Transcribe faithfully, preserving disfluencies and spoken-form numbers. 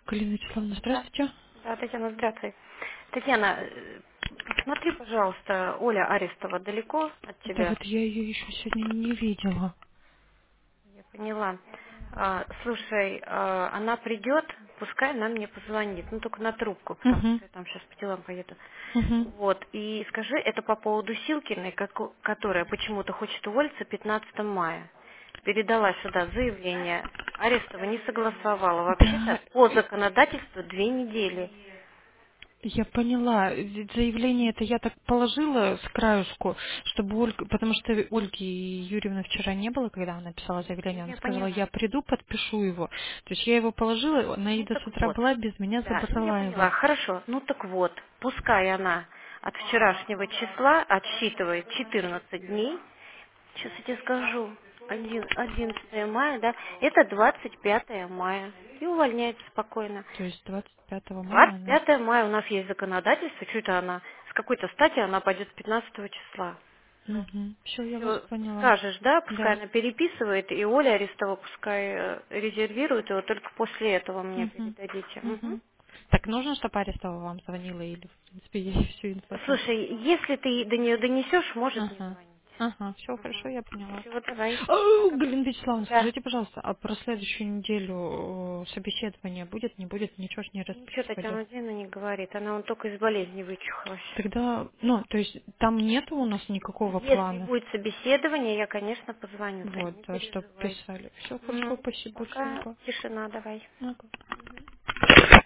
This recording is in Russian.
Галина Вячеславовна, Да. здравствуйте. Да, Татьяна, здравствуй. Татьяна, э, посмотри, пожалуйста, Оля Арестова далеко от Да тебя? вот я ее еще сегодня не видела. Я поняла. А, слушай, а, она придет, пускай она мне позвонит, ну только на трубку, потому Угу, что я там сейчас по делам поеду. угу. Вот, и скажи, это по поводу Силкиной, како- которая почему-то хочет уволиться пятнадцатого мая. Передала сюда заявление, Арестова не согласовала. Вообще-то Да, по законодательству две недели. я поняла. Ведь заявление это я так положила с краюшку, чтобы Ольга, потому что Ольги Юрьевны вчера не было, когда она писала заявление, она Я сказала, поняла. я приду, подпишу его. То есть я его положила, Ну Наида так с утра вот. была, без меня Да, ну я забрала поняла. его. Хорошо. Ну так вот. Пускай она от вчерашнего числа отсчитывает четырнадцать дней. Сейчас я тебе скажу. Один- одиннадцатое мая, да? Это двадцать пятое мая. И увольняется спокойно. То есть двадцать пятого мая двадцать она... пятое мая у нас есть законодательство. Что-то она, с какой-то стати она пойдет пятнадцатого числа. Угу. Все, я вас Все, поняла. скажешь, да, пускай Да. она переписывает, и Оля Арестова пускай э, резервирует его, только после этого мне Угу. передадите. Мгм. Угу. Так нужно, чтобы Арестова вам звонила или, в принципе, ей всю инфу знать? Слушай, если ты до нее донесешь, может не Ага. звонить. Ага, все хорошо, я поняла. Все, давай. О, Пока. Галина Вячеславовна, Да. скажите, пожалуйста, а про следующую неделю э, собеседование будет, не будет, ничего ж не Ничего расписывали? Татьяна Дина не говорит, она он только из болезни вычухалась. Тогда, ну, то есть там нету у нас никакого Если плана? будет собеседование, я, конечно, позвоню, Тань, Вот, не да, чтоб переживай. писали. Все хорошо, Мгм. спасибо, Пока спасибо. тишина, давай. Ага.